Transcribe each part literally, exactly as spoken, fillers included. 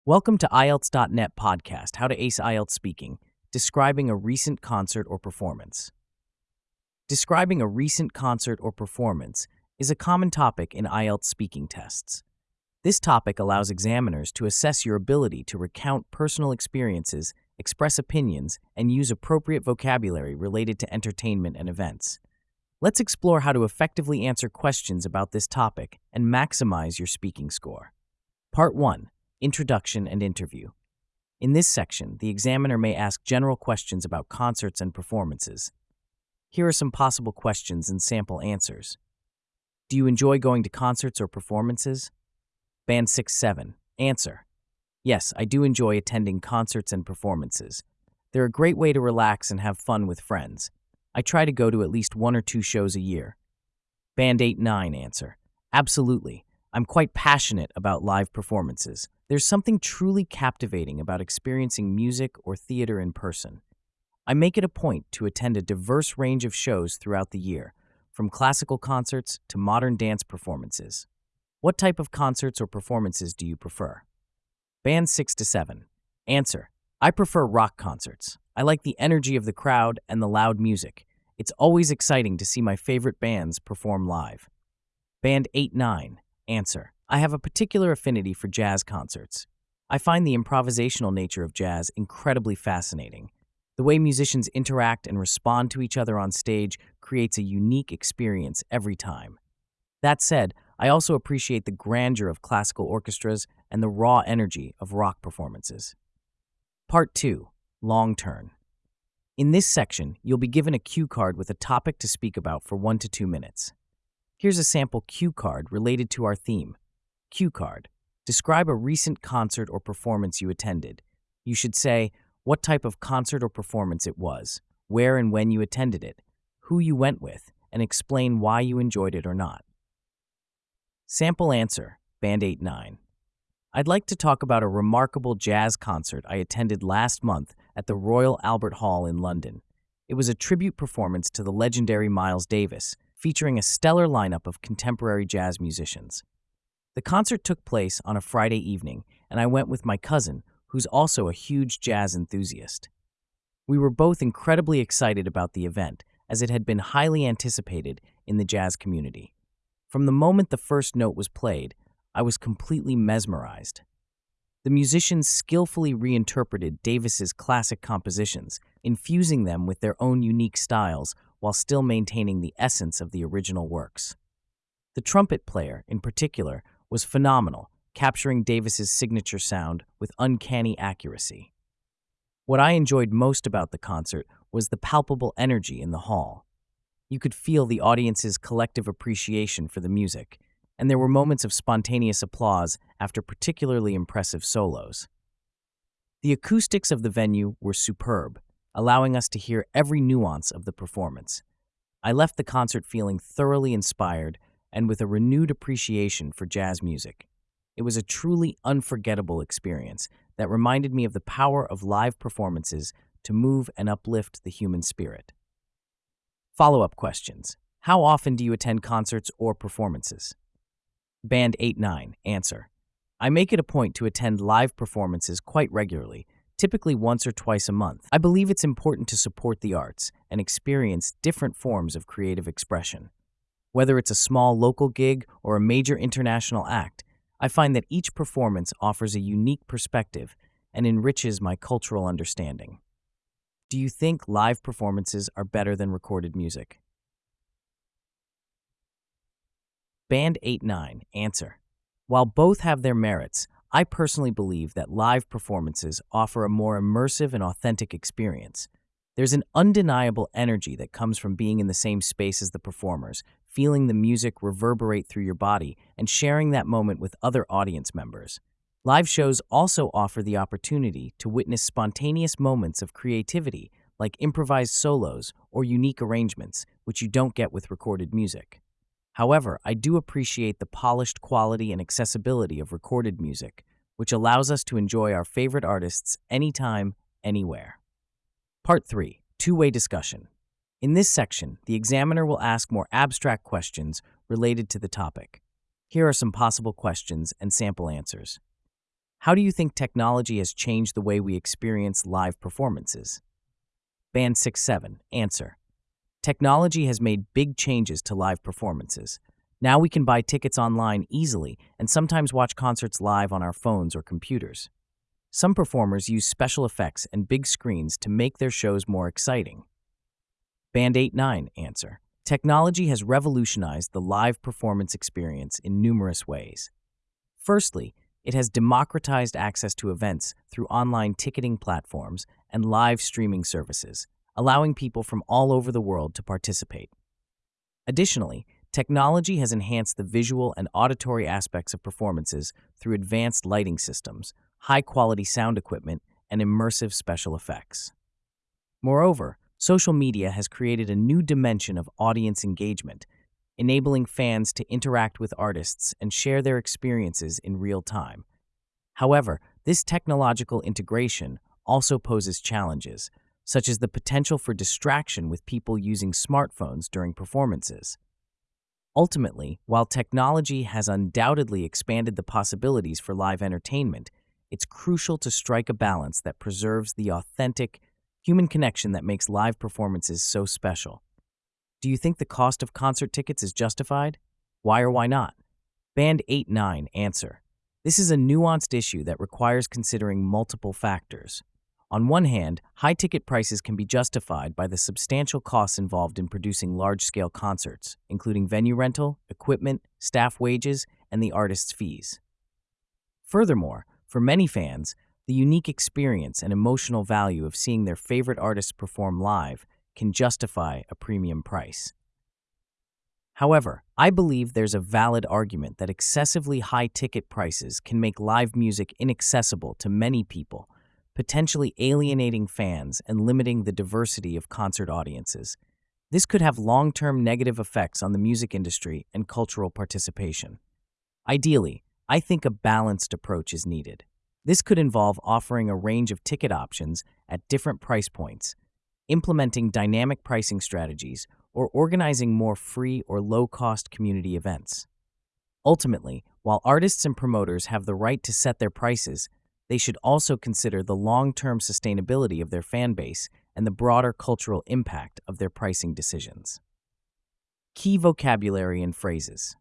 Welcome to I E L T S dot net podcast, How to Ace I E L T S Speaking, describing a recent concert or performance. Describing a recent concert or performance is a common topic in I E L T S speaking tests. This topic allows examiners to assess your ability to recount personal experiences, express opinions, and use appropriate vocabulary related to entertainment and events. Let's explore how to effectively answer questions about this topic and maximize your speaking score. Part one. Introduction and Interview. In this section, the examiner may ask general questions about concerts and performances. Here are some possible questions and sample answers. Do you enjoy going to concerts or performances? Band six seven. Answer. Yes, I do enjoy attending concerts and performances. They're a great way to relax and have fun with friends. I try to go to at least one or two shows a year. Band eight nine. Answer. Absolutely. I'm quite passionate about live performances. There's something truly captivating about experiencing music or theater in person. I make it a point to attend a diverse range of shows throughout the year, from classical concerts to modern dance performances. What type of concerts or performances do you prefer? Band six to seven. Answer. I prefer rock concerts. I like the energy of the crowd and the loud music. It's always exciting to see my favorite bands perform live. Band eight nine. Answer. I have a particular affinity for jazz concerts. I find the improvisational nature of jazz incredibly fascinating. The way musicians interact and respond to each other on stage creates a unique experience every time. That said, I also appreciate the grandeur of classical orchestras and the raw energy of rock performances. Part two. Long Turn. In this section, you'll be given a cue card with a topic to speak about for one to two minutes. Here's a sample cue card related to our theme. Cue card. Describe a recent concert or performance you attended. You should say what type of concert or performance it was, where and when you attended it, who you went with, and explain why you enjoyed it or not. Sample answer. Band eight nine. I'd like to talk about a remarkable jazz concert I attended last month at the Royal Albert Hall in London. It was a tribute performance to the legendary Miles Davis, featuring a stellar lineup of contemporary jazz musicians. The concert took place on a Friday evening, and I went with my cousin, who's also a huge jazz enthusiast. We were both incredibly excited about the event, as it had been highly anticipated in the jazz community. From the moment the first note was played, I was completely mesmerized. The musicians skillfully reinterpreted Davis's classic compositions, infusing them with their own unique styles while still maintaining the essence of the original works. The trumpet player, in particular, was phenomenal, capturing Davis's signature sound with uncanny accuracy. What I enjoyed most about the concert was the palpable energy in the hall. You could feel the audience's collective appreciation for the music, and there were moments of spontaneous applause after particularly impressive solos. The acoustics of the venue were superb, allowing us to hear every nuance of the performance. I left the concert feeling thoroughly inspired and with a renewed appreciation for jazz music. It was a truly unforgettable experience that reminded me of the power of live performances to move and uplift the human spirit. Follow-up questions. How often do you attend concerts or performances? Band eight nine. Answer. I make it a point to attend live performances quite regularly, typically once or twice a month. I believe it's important to support the arts and experience different forms of creative expression. Whether it's a small local gig or a major international act, I find that each performance offers a unique perspective and enriches my cultural understanding. Do you think live performances are better than recorded music? Band eight nine. Answer. While both have their merits, I personally believe that live performances offer a more immersive and authentic experience. There's an undeniable energy that comes from being in the same space as the performers, feeling the music reverberate through your body, and sharing that moment with other audience members. Live shows also offer the opportunity to witness spontaneous moments of creativity, like improvised solos or unique arrangements, which you don't get with recorded music. However, I do appreciate the polished quality and accessibility of recorded music, which allows us to enjoy our favorite artists anytime, anywhere. Part three. Two-way discussion. In this section, the examiner will ask more abstract questions related to the topic. Here are some possible questions and sample answers. How do you think technology has changed the way we experience live performances? Band six seven. Answer. Technology has made big changes to live performances. Now we can buy tickets online easily and sometimes watch concerts live on our phones or computers. Some performers use special effects and big screens to make their shows more exciting. Band eight nine. Answer. Technology has revolutionized the live performance experience in numerous ways. Firstly, it has democratized access to events through online ticketing platforms and live streaming services, allowing people from all over the world to participate. Additionally, technology has enhanced the visual and auditory aspects of performances through advanced lighting systems, high-quality sound equipment, and immersive special effects. Moreover, social media has created a new dimension of audience engagement, enabling fans to interact with artists and share their experiences in real time. However, this technological integration also poses challenges, such as the potential for distraction with people using smartphones during performances. Ultimately, while technology has undoubtedly expanded the possibilities for live entertainment, it's crucial to strike a balance that preserves the authentic, human connection that makes live performances so special. Do you think the cost of concert tickets is justified? Why or why not? Band eight nine. Answer. This is a nuanced issue that requires considering multiple factors. On one hand, high ticket prices can be justified by the substantial costs involved in producing large-scale concerts, including venue rental, equipment, staff wages, and the artist's fees. Furthermore, for many fans, the unique experience and emotional value of seeing their favorite artists perform live can justify a premium price. However, I believe there's a valid argument that excessively high ticket prices can make live music inaccessible to many people, potentially alienating fans and limiting the diversity of concert audiences. This could have long-term negative effects on the music industry and cultural participation. Ideally, I think a balanced approach is needed. This could involve offering a range of ticket options at different price points, implementing dynamic pricing strategies, or organizing more free or low-cost community events. Ultimately, while artists and promoters have the right to set their prices, they should also consider the long-term sustainability of their fan base and the broader cultural impact of their pricing decisions. Key vocabulary and phrases.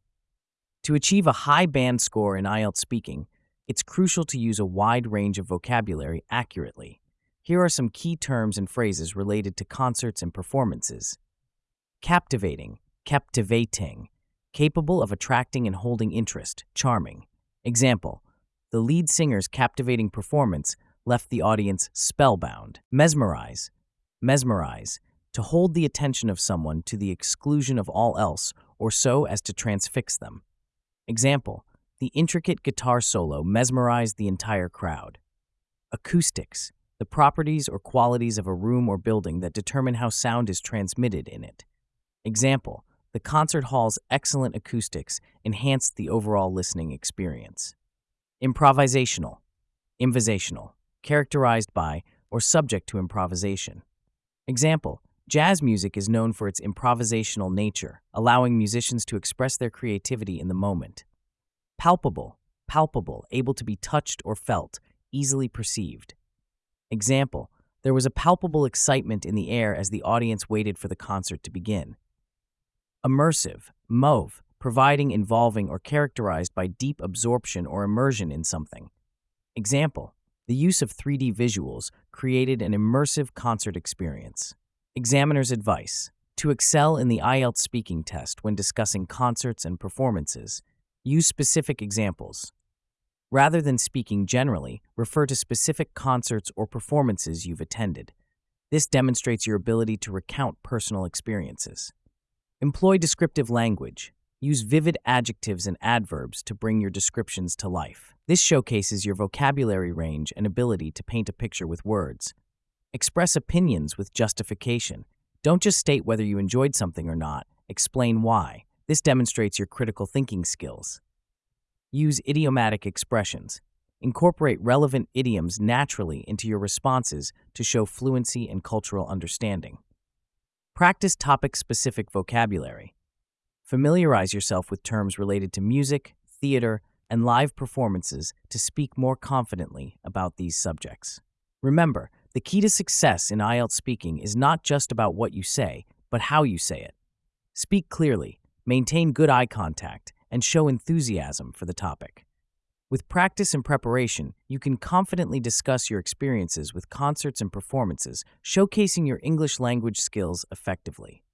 To achieve a high band score in I E L T S speaking, it's crucial to use a wide range of vocabulary accurately. Here are some key terms and phrases related to concerts and performances. Captivating, captivating, capable of attracting and holding interest, charming. Example, the lead singer's captivating performance left the audience spellbound. Mesmerize, mesmerize, to hold the attention of someone to the exclusion of all else or so as to transfix them. Example, the intricate guitar solo mesmerized the entire crowd. Acoustics, the properties or qualities of a room or building that determine how sound is transmitted in it. Example, the concert hall's excellent acoustics enhanced the overall listening experience. Improvisational, improvisational, characterized by or subject to improvisation. Example, jazz music is known for its improvisational nature, allowing musicians to express their creativity in the moment. Palpable, palpable, able to be touched or felt, easily perceived. Example, there was a palpable excitement in the air as the audience waited for the concert to begin. Immersive, mauve, providing, involving, or characterized by deep absorption or immersion in something. Example, the use of three D visuals created an immersive concert experience. Examiner's advice. To excel in the I E L T S speaking test when discussing concerts and performances, use specific examples. Rather than speaking generally, refer to specific concerts or performances you've attended. This demonstrates your ability to recount personal experiences. Employ descriptive language. Use vivid adjectives and adverbs to bring your descriptions to life. This showcases your vocabulary range and ability to paint a picture with words. Express opinions with justification. Don't just state whether you enjoyed something or not, explain why. This demonstrates your critical thinking skills. Use idiomatic expressions. Incorporate relevant idioms naturally into your responses to show fluency and cultural understanding. Practice topic-specific vocabulary. Familiarize yourself with terms related to music, theater, and live performances to speak more confidently about these subjects. Remember, the key to success in I E L T S speaking is not just about what you say, but how you say it. Speak clearly, maintain good eye contact, and show enthusiasm for the topic. With practice and preparation, you can confidently discuss your experiences with concerts and performances, showcasing your English language skills effectively.